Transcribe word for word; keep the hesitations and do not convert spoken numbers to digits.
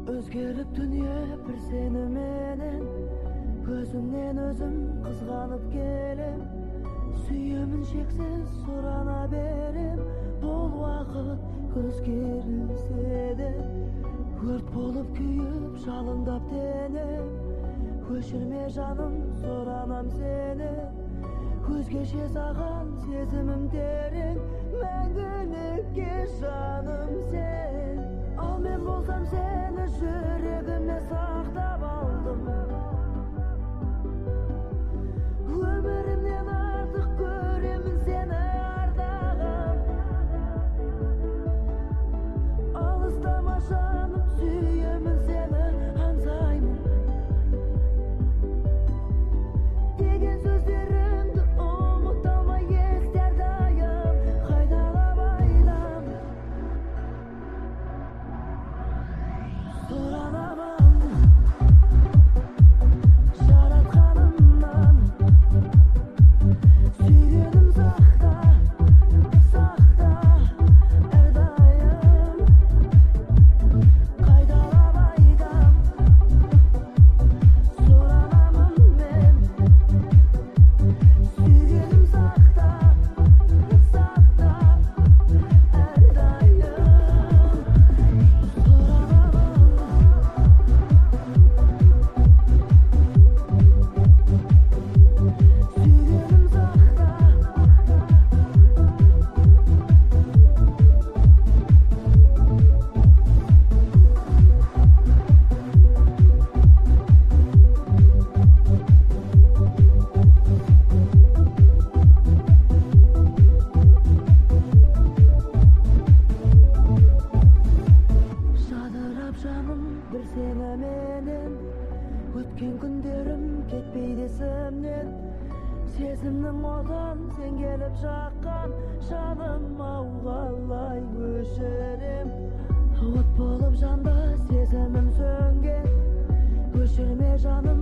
Өзгеріп дүние бір сені менен, көзіңнен өзім қызғанып келем. Сүйемін шексіз сұрана берем, бұл уақыт өзгерілсе де. Өрт болып күйіп жалындап денем, өшірме жаным сұранам сені. Өзгеше саған сезімім терең, мәңгілікке жаным сен. Ал мен болсам сені жүрегіме сақтап алдым. Өмірімнен артық көремін сені ардағым. Алыстама жаным, сүйемін сені аңсаймын деген сөздеріңді ұмыта алмай есте әрдайым қайталап айтам. Сұранамын жаратқанымнан, сүйгенім сақта, сақта әрдайым қайталап айтам. Сұранамын мен, сүйгенім сақта, сақта әрдайым. Жадырап жаным бір сені менен, өткен күндерім кетпейді есімнен. Сезімнің отын сен келіп жаққан, жаным ау қалай өшірем. От болып жанды сезімім сөнген, өшірме жаным